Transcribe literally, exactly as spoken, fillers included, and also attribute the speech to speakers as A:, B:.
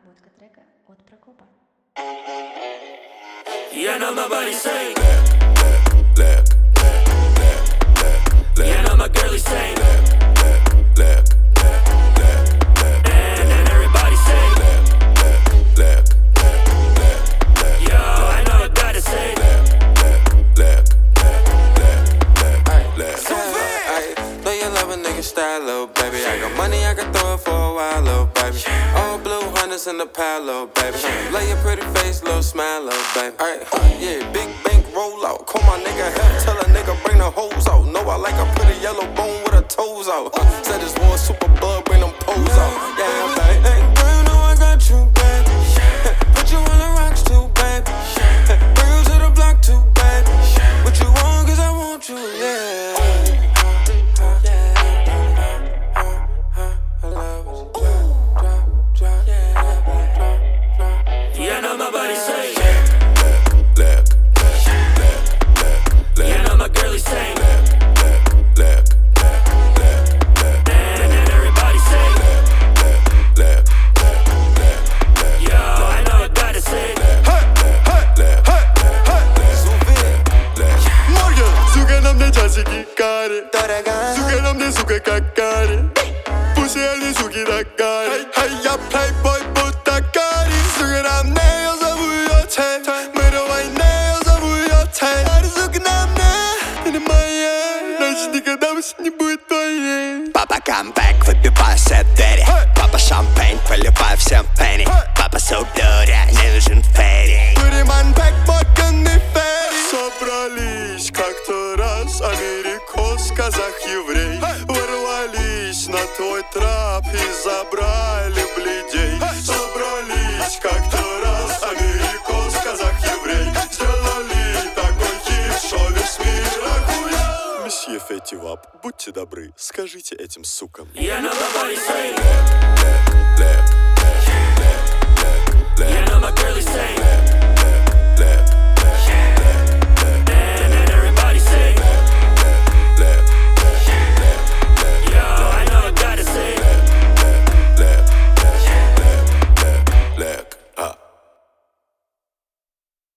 A: Обработка трека от Прокопа.
B: Yeah, now my body say
C: Black, black, black, black, black, black.
B: Yeah, now my girlie say
C: Black, black, black, black, black.
B: And then everybody say
C: Black, black, black, black, black.
B: Yo, I know I gotta say
C: Black, black, black, black, black, black.
D: Know you love a nigga style, little baby. I got money, I can throw it for a while, little baby. All blue hundreds in the pile, little baby. Lay your pretty face, little smile, little baby. Ay, yeah, big bank roll out. Call my nigga help, tell a nigga bring the hoes out. Know I like a pretty yellow bone with her toes out. Said this war super bug, bring them pose out. Yeah, I'm like, hey, girl, you know I got you, baby. Put you on the rocks too, baby. Bring you to the block too, baby. What you want, cause I want you, yeah.
B: Yeah, now my body say
C: Black, black, black, black, black, black.
B: Yeah, now my girlie say
C: Black, black, black, black, black.
B: And then everybody say
C: Black, black, black, black, black.
B: Yo, I know I gotta say
E: Сука, на мне часики кари, сука, на мне, сука, как кари. Пусть они, суки, так кари. Hey, я плейбой, будто кари. Сука, на мне, я зову ее Тей. Мы давай не, я зову ее Тей. Ари, сука, на мне, это моя. Значит, никогда больше не будет твоей.
F: Папа камбэк, выбиваю все двери. Папа шампейн, поливаю всем пенни. Папа судоря, не нужен ферри.
E: Пуриман бэк, морганный ферри. Собрались как-то раз америкос, казах, еврей. Ворвались на твой трап и забрали бледей. Собрались как-то раз америкос, казах, еврей. Сделали такой хит, что весь мир охуел. Месье Фетти Вап, будьте добры, скажите этим сукам.
B: Yeah, now my body say
C: black, black.